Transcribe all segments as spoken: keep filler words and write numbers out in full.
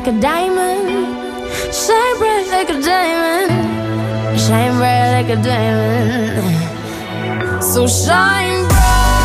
like a diamond. Shine bright like a diamond. Shine bright like a diamond. So shine bright.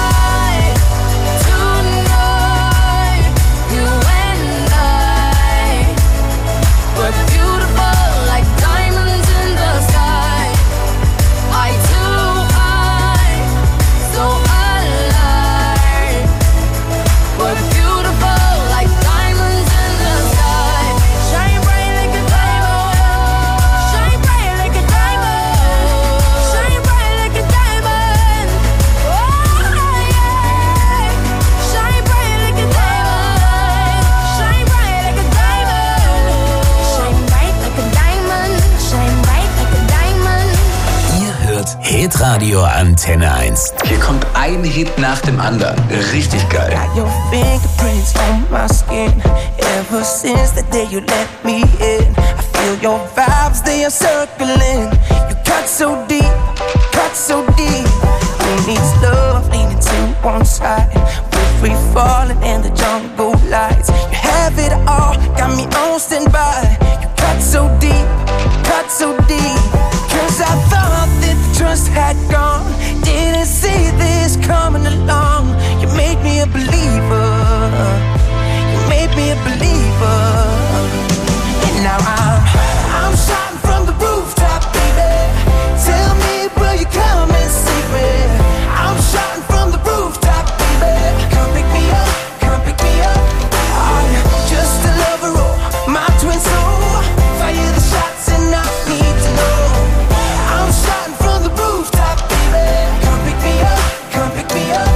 Hitradio Antenne eins. Hier kommt ein Hit nach dem anderen. Richtig geil. Got your fingerprints on my skin. Ever since the day you let me in, I feel your vibes, they are circling. You cut so deep, cut so deep. Who needs love leaning to one side? We're free falling in the jungle lights. You have it all, got me on standby. You cut so deep, cut so deep. Cause I thought that the trust had gone. Didn't see this coming along. You made me a believer. You made me a believer. And now I'm I'm shouting from the rooftop, baby. Tell me, will you come and save me? I'm shouting from the rooftop, baby. Come pick me up, come pick me up. I'm just a lover, oh, my twin soul. Fire the shots and I need to know. I'm shouting from the rooftop, baby. Come pick me up, come pick me up.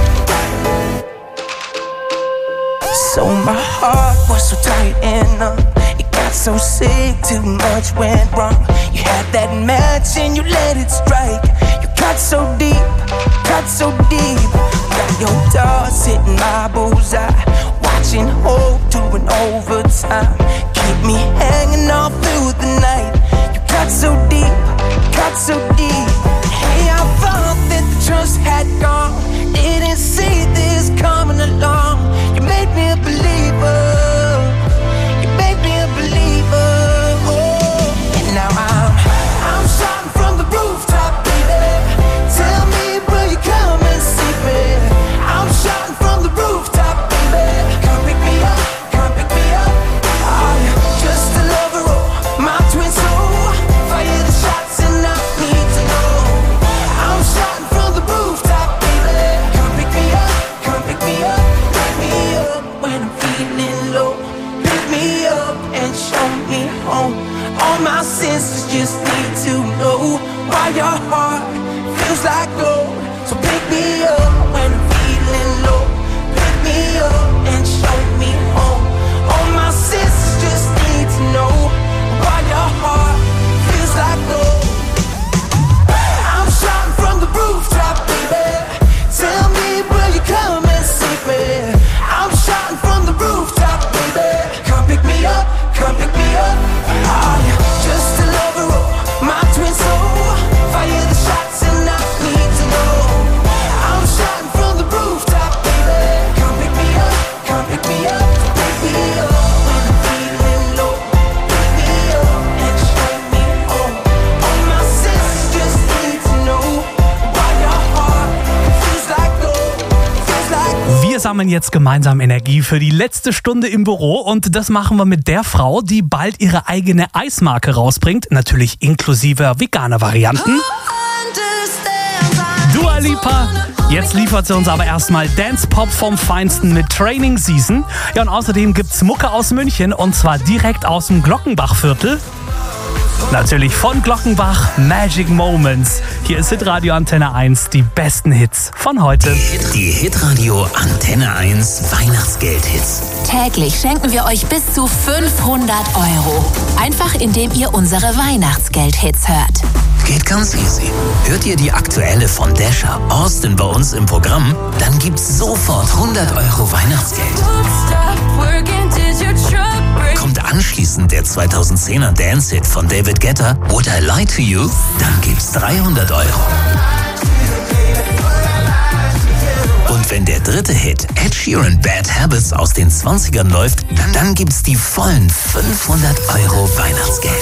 So my heart was so tight and numb. It got so sick, too much went wrong. You had that match and you let it strike. You cut so deep, cut so deep. Got your darts hitting my bullseye. Watching hope doing overtime. Keep me hanging all through the night. You cut so deep, cut so deep. Hey, I thought that the trust had gone. Didn't see this coming along. You made me a believer. You made me a believer. Oh, and now I'm I'm shouting from the rooftop, baby. Tell me, will you come and see me? I'm shouting from the rooftop, baby. Come pick me up, come pick me up. I'm just a lover, oh, my twin soul. Fire the shots and I need to know. I'm shouting from the rooftop, baby. Come pick me up, come pick me up. Pick me up when I'm feeling low. Pick me up and show me home. All my senses just need to know why your heart feels like gold. So pick me up when I'm feeling low. Pick me up and show me home. All my senses just need to know why your heart feels like gold. I'm shouting from the rooftop, baby. Tell me, will you come and save me? I'm shouting from the rooftop, baby. Come pick me up, come pick me up. I'm just a lover, oh, my twin soul. Fire the shots and I need to know. I'm shouting from the rooftop, baby. Come pick me up, come pick me up. Pick me up when I'm feeling low. Pick me up and show me home. All my senses just need to know why your heart feels like gold, feels like gold. Wir sammeln jetzt gemeinsam Energie für die letzte Stunde im Büro und das machen wir mit der Frau, die bald ihre eigene Eismarke rausbringt, natürlich inklusive veganer Varianten. Dua Lipa. Jetzt liefert sie uns aber erstmal Dance-Pop vom Feinsten mit Training Season. Ja, und außerdem gibt's Mucke aus München und zwar direkt aus dem Glockenbachviertel. Natürlich von Glockenbach, Magic Moments. Hier ist Hitradio Antenne eins, die besten Hits von heute. Die Hitradio Antenne eins Weihnachtsgeld-Hits. Täglich schenken wir euch bis zu fünfhundert Euro. Einfach indem ihr unsere Weihnachtsgeld-Hits hört. Geht ganz easy. Hört ihr die aktuelle von Dasher Austin bei uns im Programm, dann gibt's sofort hundert Euro Weihnachtsgeld. Kommt anschließend der zweitausendzehner Dance-Hit von David Guetta, Would I Lie to You, dann gibt's dreihundert Euro. Und wenn der dritte Hit Ed Sheeran Bad Habits aus den zwanzigern läuft, dann gibt's die vollen fünfhundert Euro Weihnachtsgeld.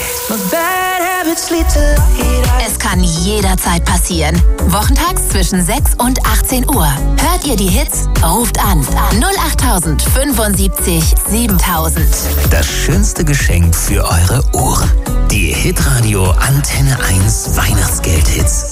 Es kann jederzeit passieren. Wochentags zwischen sechs und achtzehn Uhr. Hört ihr die Hits? Ruft an. null acht fünfundsiebzig siebentausend. Das schönste Geschenk für eure Ohren. Die Hitradio Antenne eins Weihnachtsgeld-Hits.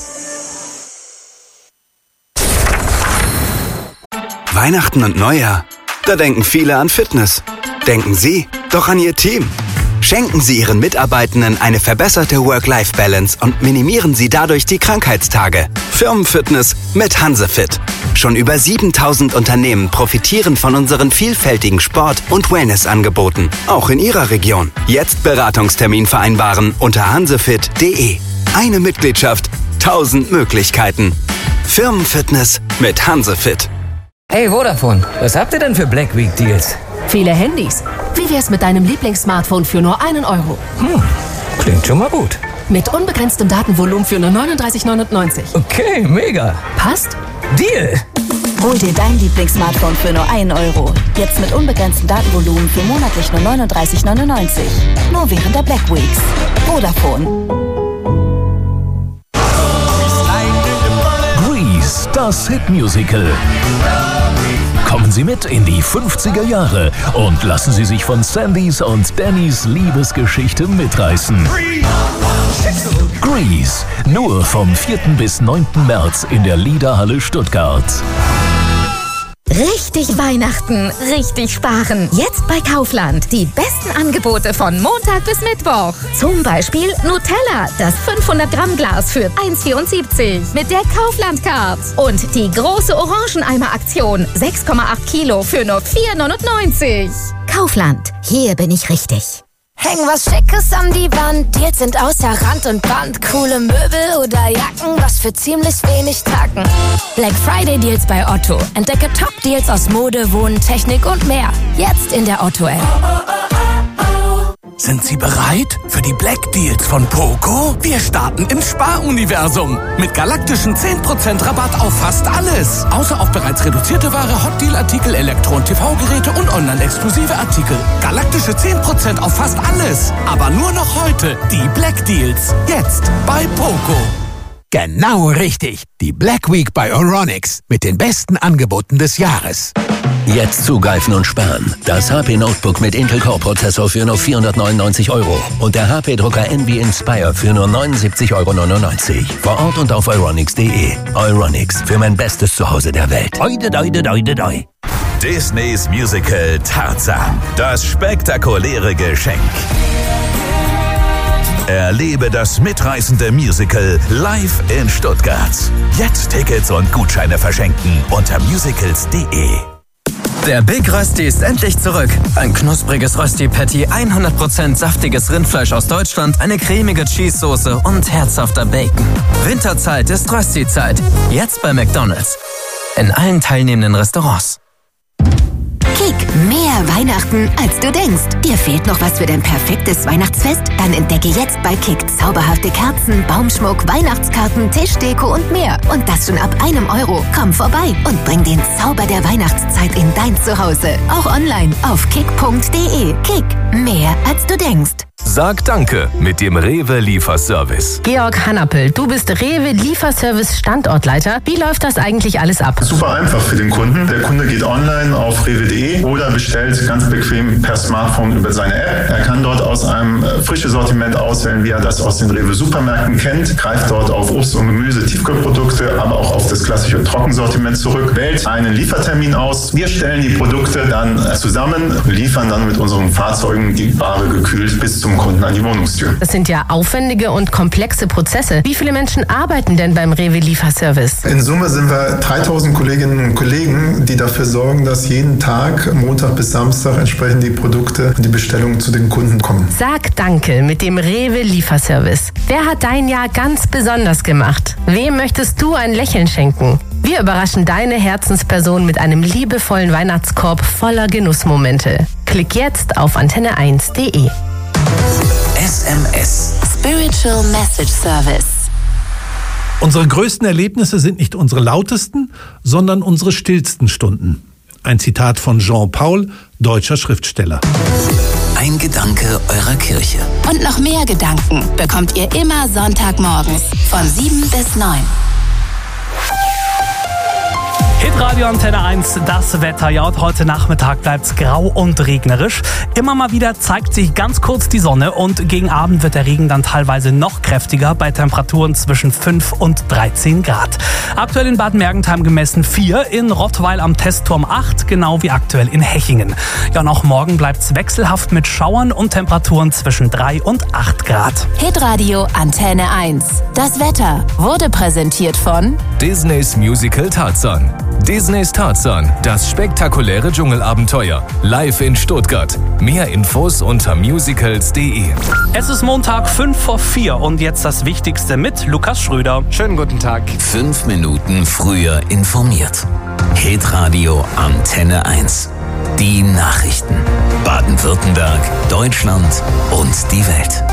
Weihnachten und Neujahr. Da denken viele an Fitness. Denken Sie doch an Ihr Team. Schenken Sie Ihren Mitarbeitenden eine verbesserte Work-Life-Balance und minimieren Sie dadurch die Krankheitstage. Firmenfitness mit Hansefit. Schon über siebentausend Unternehmen profitieren von unseren vielfältigen Sport- und Wellness-Angeboten. Auch in Ihrer Region. Jetzt Beratungstermin vereinbaren unter hansefit punkt de. Eine Mitgliedschaft, tausend Möglichkeiten. Firmenfitness mit Hansefit. Hey Vodafone, was habt ihr denn für Black Week Deals? Viele Handys. Wie wär's mit deinem Lieblingssmartphone für nur einen Euro? Hm, klingt schon mal gut. Mit unbegrenztem Datenvolumen für nur neununddreißig neunundneunzig. Okay, mega. Passt? Deal! Hol dir dein Lieblingssmartphone für nur einen Euro. Jetzt mit unbegrenztem Datenvolumen für monatlich nur neununddreißig neunundneunzig. Nur während der Black Weeks. Vodafone. Grease, das Hitmusical. Kommen Sie mit in die fünfziger Jahre und lassen Sie sich von Sandys und Dannys Liebesgeschichte mitreißen. Grease, nur vom vierten bis neunten März in der Liederhalle Stuttgart. Richtig Weihnachten, richtig sparen. Jetzt bei Kaufland. Die besten Angebote von Montag bis Mittwoch. Zum Beispiel Nutella, das fünfhundert Gramm Glas für eins Komma vierundsiebzig mit der Kaufland-Card. Und die große Orangeneimer-Aktion, sechs Komma acht Kilo für nur vier Komma neunundneunzig. Kaufland, hier bin ich richtig. Häng was Schickes an die Wand, Deals sind außer Rand und Band. Coole Möbel oder Jacken, was für ziemlich wenig Tacken. Black Friday Deals bei Otto. Entdecke Top-Deals aus Mode, Wohnen, Technik und mehr. Jetzt in der Otto-App. Sind Sie bereit für die Black Deals von Poco? Wir starten im Sparuniversum mit galaktischen zehn Prozent Rabatt auf fast alles. Außer auf bereits reduzierte Ware, Hot Deal Artikel, Elektro- und T V-Geräte und online-exklusive Artikel. Galaktische zehn Prozent auf fast alles. Aber nur noch heute die Black Deals. Jetzt bei Poco. Genau richtig. Die Black Week bei Euronics mit den besten Angeboten des Jahres. Jetzt zugreifen und sparen. Das H P Notebook mit Intel Core Prozessor für nur vierhundertneunundneunzig Euro. Und der H P Drucker Envy Inspire für nur neunundsiebzig Euro neunundneunzig. Vor Ort und auf euronics punkt de. Euronics, für mein bestes Zuhause der Welt. Oide, doide, doide, doi. Disneys Musical Tarzan. Das spektakuläre Geschenk. Erlebe das mitreißende Musical live in Stuttgart. Jetzt Tickets und Gutscheine verschenken unter musicals punkt de. Der Big Rösti ist endlich zurück. Ein knuspriges Rösti-Patty, hundert Prozent saftiges Rindfleisch aus Deutschland, eine cremige Cheese-Soße und herzhafter Bacon. Winterzeit ist Rösti-Zeit. Jetzt bei McDonald's. In allen teilnehmenden Restaurants. Kick, mehr Weihnachten, als du denkst. Dir fehlt noch was für dein perfektes Weihnachtsfest? Dann entdecke jetzt bei Kick zauberhafte Kerzen, Baumschmuck, Weihnachtskarten, Tischdeko und mehr. Und das schon ab einem Euro. Komm vorbei und bring den Zauber der Weihnachtszeit in dein Zuhause. Auch online auf kick punkt de. Kick, mehr als du denkst. Sag Danke mit dem Rewe Lieferservice. Georg Hannappel, du bist Rewe Lieferservice Standortleiter. Wie läuft das eigentlich alles ab? Super einfach für den Kunden. Der Kunde geht online auf rewe punkt de oder bestellt ganz bequem per Smartphone über seine App. Er kann dort aus einem frischen Sortiment auswählen, wie er das aus den Rewe Supermärkten kennt, greift dort auf Obst und Gemüse, Tiefkühlprodukte, aber auch auf das klassische Trockensortiment zurück, wählt einen Liefertermin aus. Wir stellen die Produkte dann zusammen, liefern dann mit unseren Fahrzeugen die Ware gekühlt bis zum Kunden an die Wohnungstür. Das sind ja aufwendige und komplexe Prozesse. Wie viele Menschen arbeiten denn beim Rewe Lieferservice? In Summe sind wir dreitausend Kolleginnen und Kollegen, die dafür sorgen, dass jeden Tag, Montag bis Samstag, entsprechend die Produkte und die Bestellungen zu den Kunden kommen. Sag Danke mit dem Rewe Lieferservice. Wer hat dein Jahr ganz besonders gemacht? Wem möchtest du ein Lächeln schenken? Wir überraschen deine Herzensperson mit einem liebevollen Weihnachtskorb voller Genussmomente. Klick jetzt auf antenne eins punkt de. S M S. Spiritual Message Service. Unsere größten Erlebnisse sind nicht unsere lautesten, sondern unsere stillsten Stunden. Ein Zitat von Jean Paul, deutscher Schriftsteller. Ein Gedanke eurer Kirche. Und noch mehr Gedanken bekommt ihr immer Sonntagmorgens von sieben bis neun. Hitradio Antenne eins, das Wetter. Ja, und heute Nachmittag bleibt's grau und regnerisch. Immer mal wieder zeigt sich ganz kurz die Sonne und gegen Abend wird der Regen dann teilweise noch kräftiger bei Temperaturen zwischen fünf und dreizehn Grad. Aktuell in Bad Mergentheim gemessen vier, in Rottweil am Testturm acht, genau wie aktuell in Hechingen. Ja, und auch morgen bleibt's wechselhaft mit Schauern und Temperaturen zwischen drei und acht Grad. Hitradio Antenne eins. Das Wetter wurde präsentiert von Disneys Musical Tarzan. Disneys Tarzan, das spektakuläre Dschungelabenteuer. Live in Stuttgart. Mehr Infos unter musicals punkt de. Es ist Montag, fünf vor vier und jetzt das Wichtigste mit Lukas Schröder. Schönen guten Tag. Fünf Minuten früher informiert. Hitradio Antenne eins. Die Nachrichten. Baden-Württemberg, Deutschland und die Welt.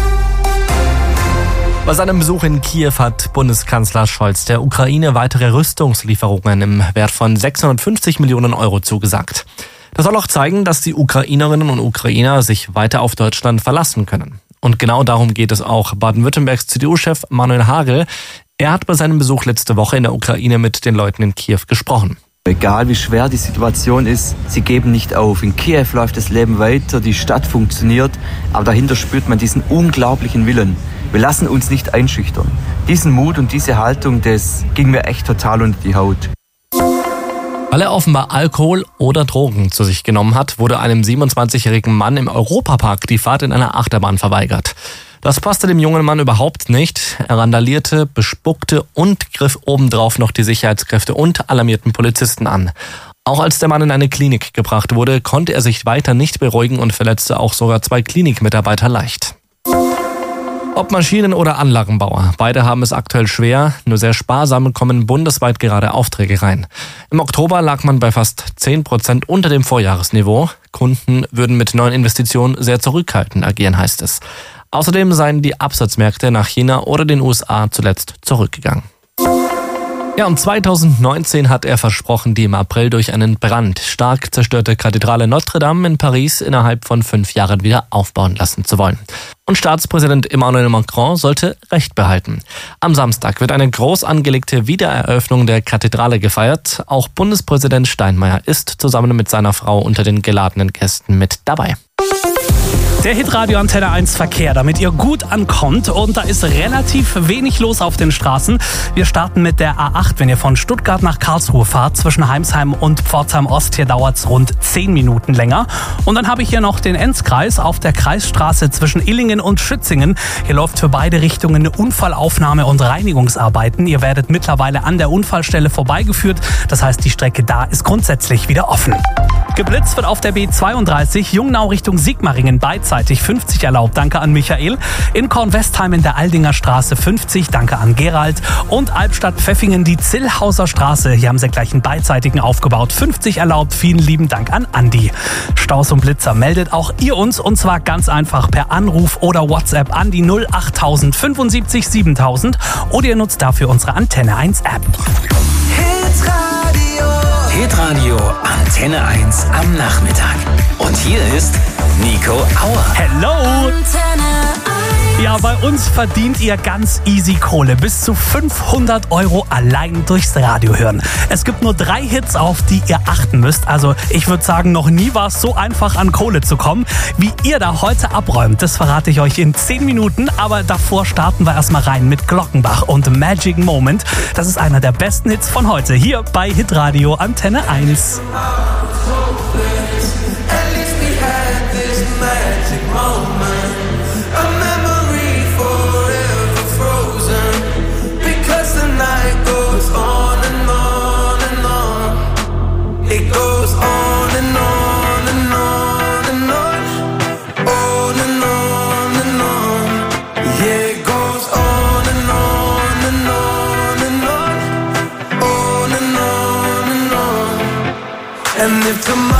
Bei seinem Besuch in Kiew hat Bundeskanzler Scholz der Ukraine weitere Rüstungslieferungen im Wert von sechshundertfünfzig Millionen Euro zugesagt. Das soll auch zeigen, dass die Ukrainerinnen und Ukrainer sich weiter auf Deutschland verlassen können. Und genau darum geht es auch Baden-Württembergs C D U-Chef Manuel Hagel. Er hat bei seinem Besuch letzte Woche in der Ukraine mit den Leuten in Kiew gesprochen. Egal wie schwer die Situation ist, sie geben nicht auf. In Kiew läuft das Leben weiter, die Stadt funktioniert, aber dahinter spürt man diesen unglaublichen Willen. Wir lassen uns nicht einschüchtern. Diesen Mut und diese Haltung, das ging mir echt total unter die Haut. Weil er offenbar Alkohol oder Drogen zu sich genommen hat, wurde einem siebenundzwanzigjährigen Mann im Europapark die Fahrt in einer Achterbahn verweigert. Das passte dem jungen Mann überhaupt nicht. Er randalierte, bespuckte und griff obendrauf noch die Sicherheitskräfte und alarmierten Polizisten an. Auch als der Mann in eine Klinik gebracht wurde, konnte er sich weiter nicht beruhigen und verletzte auch sogar zwei Klinikmitarbeiter leicht. Ob Maschinen- oder Anlagenbauer, beide haben es aktuell schwer. Nur sehr sparsam kommen bundesweit gerade Aufträge rein. Im Oktober lag man bei fast zehn Prozent unter dem Vorjahresniveau. Kunden würden mit neuen Investitionen sehr zurückhaltend agieren, heißt es. Außerdem seien die Absatzmärkte nach China oder den U S A zuletzt zurückgegangen. Ja, und zweitausendneunzehn hat er versprochen, die im April durch einen Brand stark zerstörte Kathedrale Notre Dame in Paris innerhalb von fünf Jahren wieder aufbauen lassen zu wollen. Und Staatspräsident Emmanuel Macron sollte Recht behalten. Am Samstag wird eine groß angelegte Wiedereröffnung der Kathedrale gefeiert. Auch Bundespräsident Steinmeier ist zusammen mit seiner Frau unter den geladenen Gästen mit dabei. Der Hitradio Antenne eins Verkehr, damit ihr gut ankommt, und da ist relativ wenig los auf den Straßen. Wir starten mit der A acht, wenn ihr von Stuttgart nach Karlsruhe fahrt, zwischen Heimsheim und Pforzheim Ost, hier dauert's rund zehn Minuten länger. Und dann habe ich hier noch den Enzkreis auf der Kreisstraße zwischen Illingen und Schützingen. Hier läuft für beide Richtungen eine Unfallaufnahme und Reinigungsarbeiten. Ihr werdet mittlerweile an der Unfallstelle vorbeigeführt, das heißt, die Strecke da ist grundsätzlich wieder offen. Geblitzt wird auf der B zweiunddreißig, Jungnau Richtung Sigmaringen, beidseitig fünfzig erlaubt, danke an Michael. In Kornwestheim in der Aldinger Straße fünfzig, danke an Gerald. Und Albstadt-Pfeffingen, die Zillhauser Straße, hier haben sie gleich einen beidseitigen aufgebaut, fünfzig erlaubt, vielen lieben Dank an Andi. Staus und Blitzer meldet auch ihr uns, und zwar ganz einfach per Anruf oder WhatsApp an die null achttausend fünfundsiebzig siebentausend oder ihr nutzt dafür unsere Antenne eins App. Hitradio Antenne eins am Nachmittag. Und hier ist Nico Auer. Hello! Ja, bei uns verdient ihr ganz easy Kohle. Bis zu fünfhundert Euro allein durchs Radio hören. Es gibt nur drei Hits, auf die ihr achten müsst. Also ich würde sagen, noch nie war es so einfach, an Kohle zu kommen. Wie ihr da heute abräumt, das verrate ich euch in zehn Minuten. Aber davor starten wir erstmal rein mit Glockenbach und Magic Moment. Das ist einer der besten Hits von heute. Hier bei Hitradio Antenne eins. And if tomorrow